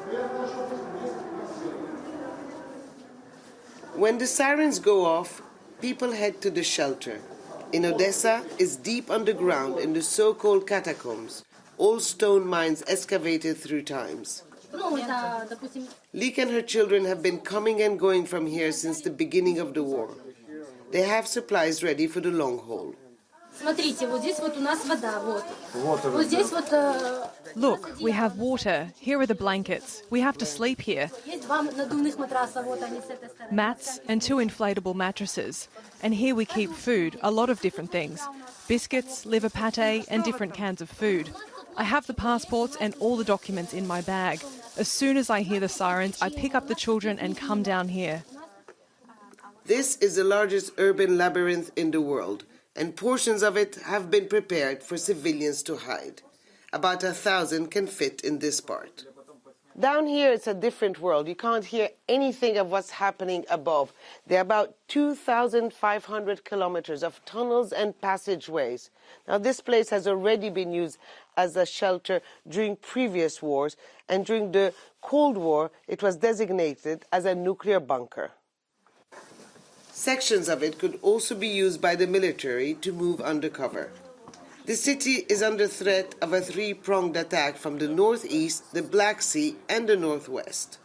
When the sirens go off, people head to the shelter. In Odessa is deep underground in the so-called catacombs, old stone mines excavated through times. Lik and her children have been coming and going from here since the beginning of the war. They have supplies ready for the long haul. Look, we have water. Here are the blankets. We have to sleep here. Mats and 2 inflatable mattresses. And here we keep food, a lot of different things. Biscuits, liver pate and different cans of food. I have the passports and all the documents in my bag. As soon as I hear the sirens, I pick up the children and come down here. This is the largest urban labyrinth in the world, and portions of it have been prepared for civilians to hide. About 1,000 can fit in this part. Down here it's a different world. You can't hear anything of what's happening above. There are about 2,500 kilometers of tunnels and passageways. Now this place has already been used as a shelter during previous wars, and during the Cold War it was designated as a nuclear bunker. Sections of it could also be used by the military to move undercover. The city is under threat of a 3-pronged attack from the northeast, the Black Sea and the northwest.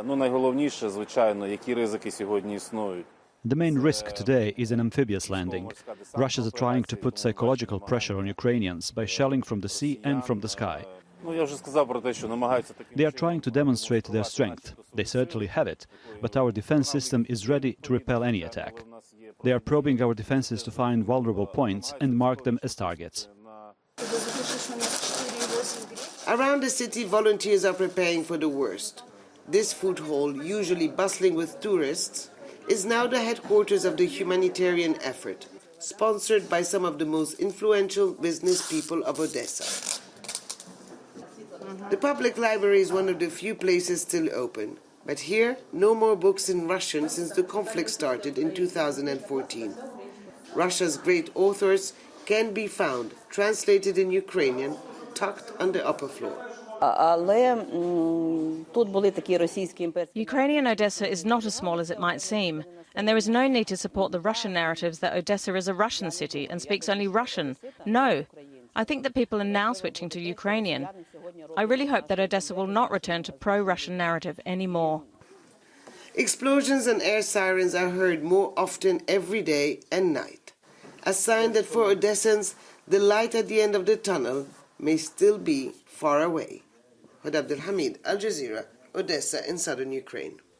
The main risk today is an amphibious landing. Russians are trying to put psychological pressure on Ukrainians by shelling from the sea and from the sky. They are trying to demonstrate their strength. They certainly have it, but our defense system is ready to repel any attack. They are probing our defenses to find vulnerable points and mark them as targets. Around the city, volunteers are preparing for the worst. This food hall, usually bustling with tourists, is now the headquarters of the humanitarian effort, sponsored by some of the most influential business people of Odessa. The public library is one of the few places still open, but here, no more books in Russian since the conflict started in 2014. Russia's great authors can be found, translated in Ukrainian, tucked on the upper floor. Ukrainian Odessa is not as small as it might seem, and there is no need to support the Russian narratives that Odessa is a Russian city and speaks only Russian. No. I think that people are now switching to Ukrainian. I really hope that Odessa will not return to pro-Russian narrative anymore. Explosions and air sirens are heard more often every day and night, a sign that for Odessans, the light at the end of the tunnel may still be far away. Huda Abdelhamid, Al Jazeera, Odessa in southern Ukraine.